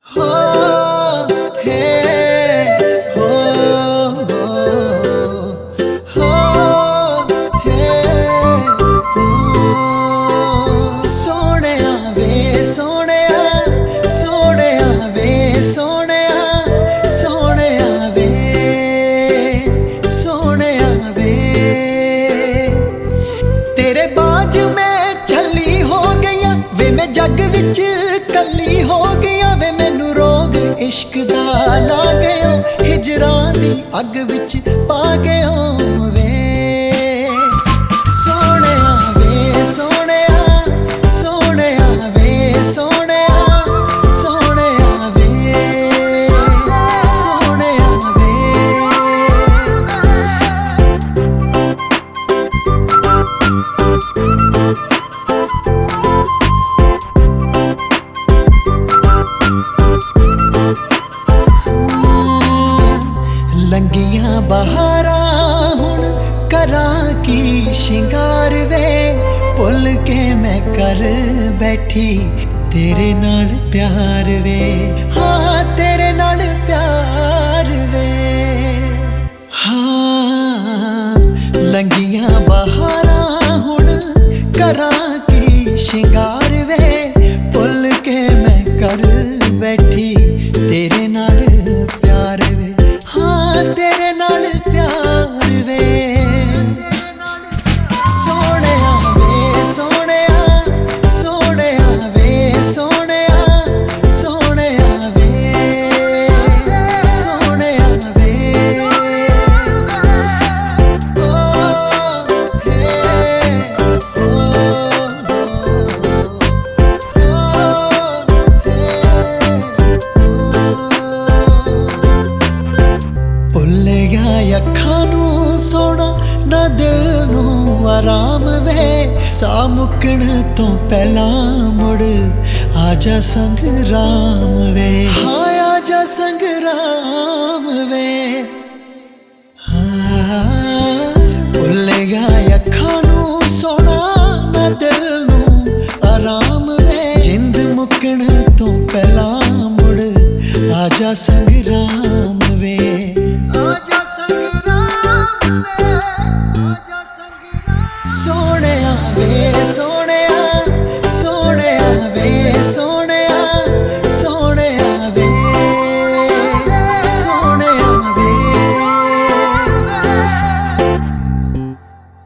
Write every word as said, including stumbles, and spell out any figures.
हो हे हो हो हो हे हो सोहणिया वे सोहणिया सोहणिया वे सोहणिया सोहणिया वे सोहणिया वे तेरे बाज में छली हो गई वे मैं जग विच कली हो गया वे मैनू रोग इश्क दा ला गया हिजरां दी अग विच पा गया वे सोहणिया वे सोहणिया सोहणिया वे सोहणिया सोहणिया वे सोहणिया वे लंगियां बहारां हुण करां की शिंगार वे भुल के मैं कर बैठी तेरे नाल प्यार वे हाँ तेरे नाल प्यार वे हाँ लंगियां बहारां हुण करां की शिंगार वे भुल के मैं कर बैठी तेरे नाल प्यार वे तेरे नाल प्यार वे सोहणिया वे सोहणिया सोहणिया वे सोहणिया सोहणिया वे सोहणिया वे ओ हे भुल गया अखां नूं सोना ना दिल नूं आराम वे सा मुकण तो पहला मुड़ आजा संग राम वे हाँ आजा संग राम वे हाँ भुल गया अखां नूं सोना ना दिल नूं आराम वे जिंद मुकण तो पहला मुड़ आजा संग राम वे आजा संगराम वे आजा संगराम सोहणिया वे सो